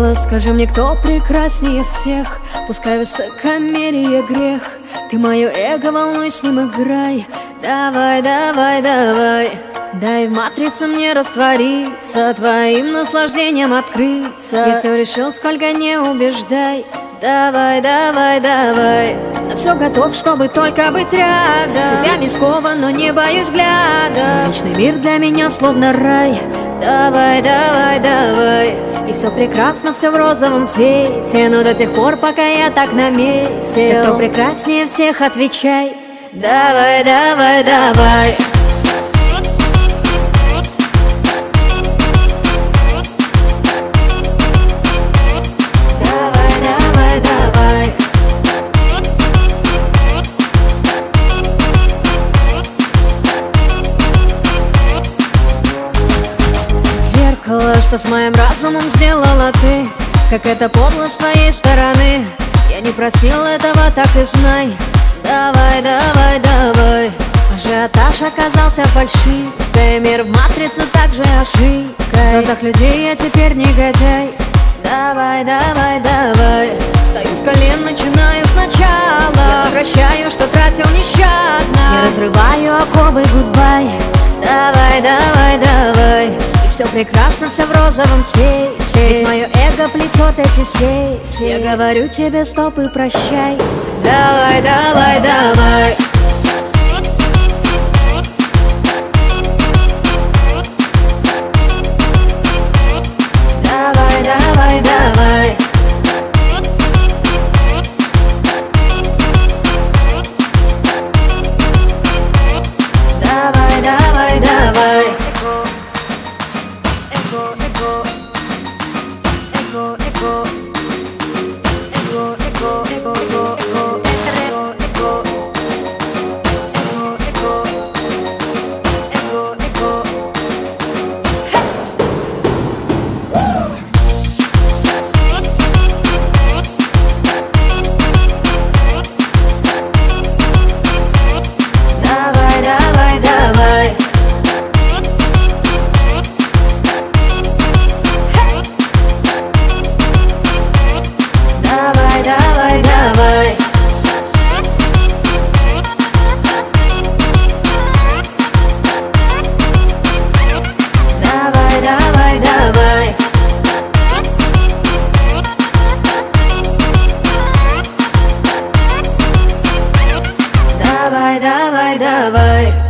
зеркало, скажи мне, кто прекраснее всех? Пускай высокомерие грех. Ты мое эго, волнуй, с ним играй. Давай, давай, давай. Дай в матрице мне раствориться, твоим наслаждением открыться. Я все решил, сколько не убеждай. Давай, давай, давай. Я все готов, чтобы только быть рядом. Тебя не скован, но не боюсь взгляда. Личный мир для меня словно рай. Давай, давай, давай. И все прекрасно, все в розовом цвете, но до тех пор, пока я так наметил. Кто прекраснее всех, отвечай. Давай, давай, давай. Что с моим разумом сделала ты? Как это подло с твоей стороны. Я не просил этого, так и знай. Давай, давай, давай. Ажиотаж оказался фальшивкой. Мир в матрицу также ошибкой. В глазах людей я теперь негодяй. Давай, давай, давай. Встаю с колен, начинаю сначала. Я возвращаю, что тратил нещадно. Я разрываю оковы, гудбай. Давай, давай, давай. Все прекрасно, все в розовом цвете. Ведь мое эго плетет эти сети. Я говорю тебе стоп и прощай. Давай, давай, давай. Давай, давай, давай. Давай, давай, давай. Давай, давай, давай.